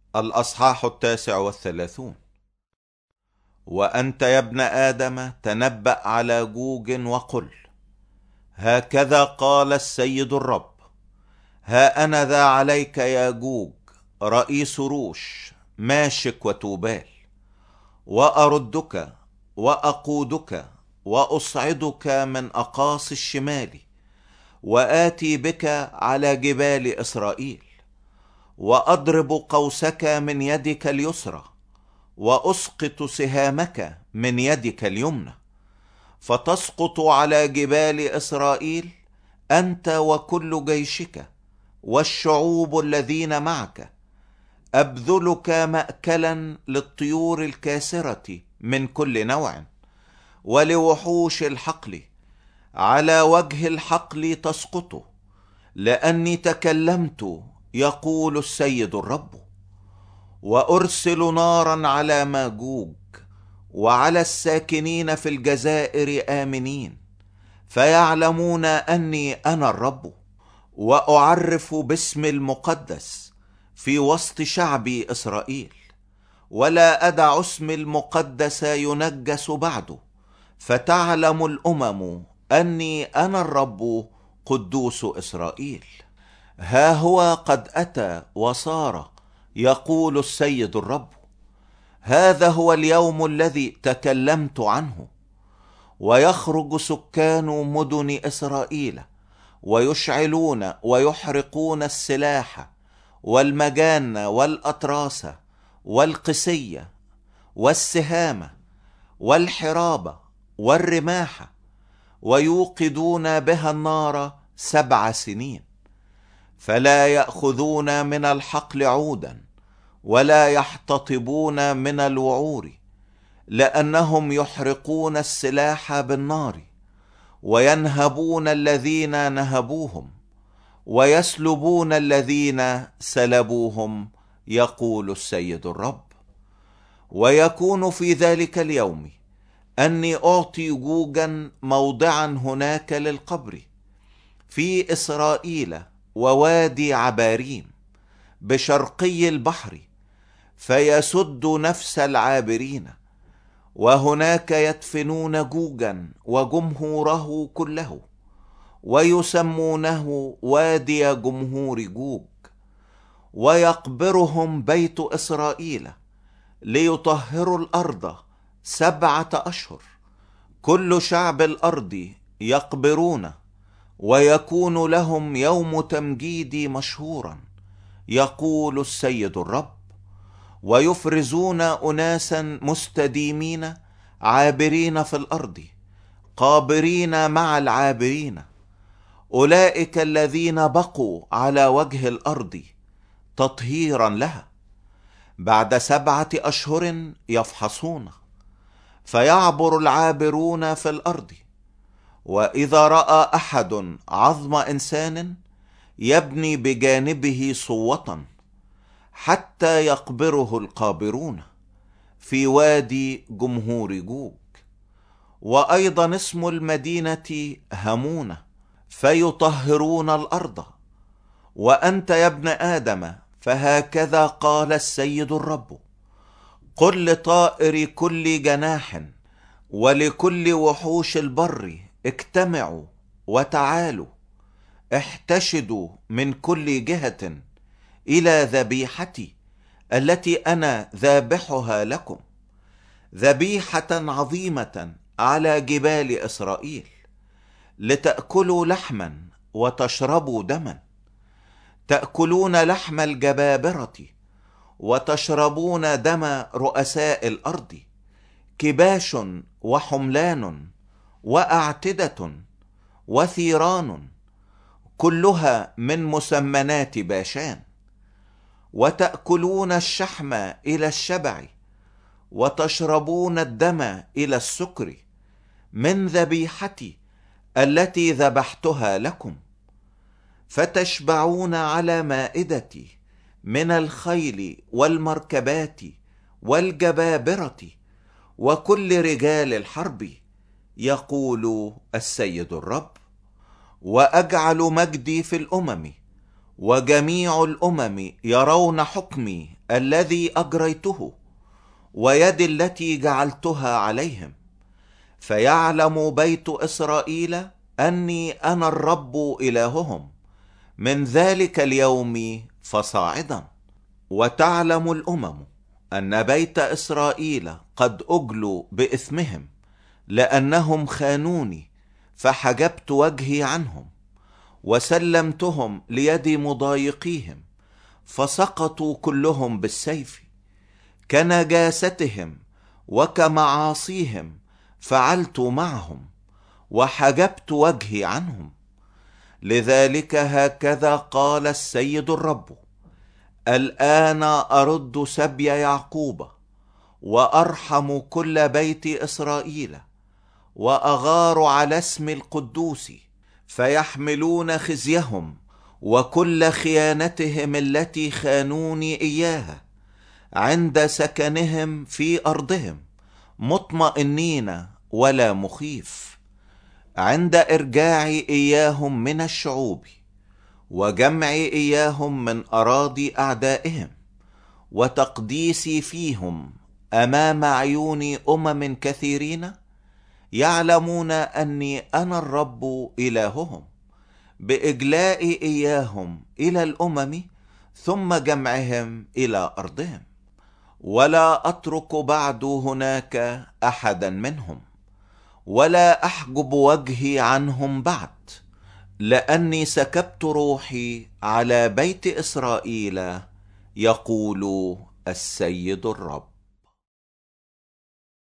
الأصحاح 39. وأنت يا ابن آدم تنبأ على جوج وقل: هكذا قال السيد الرب، ها أنا ذا عليك يا جوج رئيس روش ماشك وتوبال، وأردك وأقودك وأصعدك من أقاصي الشمال، وآتي بك على جبال إسرائيل، وأضرب قوسك من يدك اليسرى، وأسقط سهامك من يدك اليمنى، فتسقط على جبال إسرائيل أنت وكل جيشك والشعوب الذين معك. أبذلك مأكلا للطيور الكاسرة من كل نوع، ولوحوش الحقل، على وجه الحقل تسقط، لأني تكلمت يقول السيد الرب. وأرسل نارا على ماجوج وعلى الساكنين في الجزائر آمنين، فيعلمون أني أنا الرب. وأعرف باسم المقدس في وسط شعبي إسرائيل، ولا أدع اسم المقدس ينجس بعده، فتعلم الأمم أني أنا الرب قدوس إسرائيل. ها هو قد أتى وصار، يقول السيد الرب. هذا هو اليوم الذي تكلمت عنه. ويخرج سكان مدن إسرائيل ويشعلون ويحرقون السلاح والمجان والأطراس والقسية والسهام والحراب والرماح، ويوقدون بها النار 7 سنين، فلا يأخذون من الحقل عودا ولا يحتطبون من الوعور، لأنهم يحرقون السلاح بالنار، وينهبون الذين نهبوهم، ويسلبون الذين سلبوهم، يقول السيد الرب. ويكون في ذلك اليوم أني أعطي جوجا موضعا هناك للقبر في إسرائيل ووادي عباريم بشرقي البحر، فيسد نفس العابرين، وهناك يدفنون جوجا وجمهوره كله، ويسمونه وادي جمهور جوج. ويقبرهم بيت إسرائيل ليطهروا الأرض 7 أشهر، كل شعب الأرض يقبرون، ويكون لهم يوم تمجيدي مشهورا، يقول السيد الرب. ويفرزون أناسا مستديمين عابرين في الأرض، قابرين مع العابرين، أولئك الذين بقوا على وجه الأرض تطهيرا لها. بعد 7 أشهر يفحصون، فيعبر العابرون في الأرض، وإذا رأى أحد عظم إنسان يبني بجانبه صوة، حتى يقبره القابرون في وادي جمهور جوج. وأيضا اسم المدينة همونة، فيطهرون الأرض. وأنت يا ابن آدم، فهكذا قال السيد الرب: قل لطائر كل جناح ولكل وحوش البر: اجتمعوا وتعالوا، احتشدوا من كل جهة إلى ذبيحتي التي أنا ذابحها لكم، ذبيحة عظيمة على جبال إسرائيل، لتأكلوا لحما وتشربوا دما. تأكلون لحم الجبابرة وتشربون دم رؤساء الأرض، كباش وحملان وأعتدة وثيران، كلها من مسمنات باشان. وتأكلون الشحم إلى الشبع، وتشربون الدم إلى السكر، من ذبيحتي التي ذبحتها لكم. فتشبعون على مائدتي من الخيل والمركبات والجبابرة وكل رجال الحرب، يقول السيد الرب. وأجعل مجدي في الأمم، وجميع الأمم يرون حكمي الذي أجريته ويدي التي جعلتها عليهم، فيعلم بيت إسرائيل أني أنا الرب إلههم من ذلك اليوم فصاعدا. وتعلم الأمم أن بيت إسرائيل قد أجلوا بإثمهم، لأنهم خانوني، فحجبت وجهي عنهم وسلمتهم ليد مضايقيهم، فسقطوا كلهم بالسيف. كنجاستهم وكمعاصيهم فعلت معهم، وحجبت وجهي عنهم. لذلك هكذا قال السيد الرب: الآن أرد سبي يعقوب، وأرحم كل بيت إسرائيل، وأغار على اسم القدوس، فيحملون خزيهم وكل خيانتهم التي خانوني إياها عند سكنهم في أرضهم، مطمئنين ولا مخيف، عند إرجاعي إياهم من الشعوب، وجمعي إياهم من أراضي أعدائهم، وتقديسي فيهم أمام عيون أمم كثيرين، يعلمون أني أنا الرب إلههم، بإجلاء إياهم إلى الأمم ثم جمعهم إلى أرضهم. ولا أترك بعد هناك أحدا منهم، ولا أحجب وجهي عنهم بعد، لأني سكبت روحي على بيت إسرائيل، يقول السيد الرب.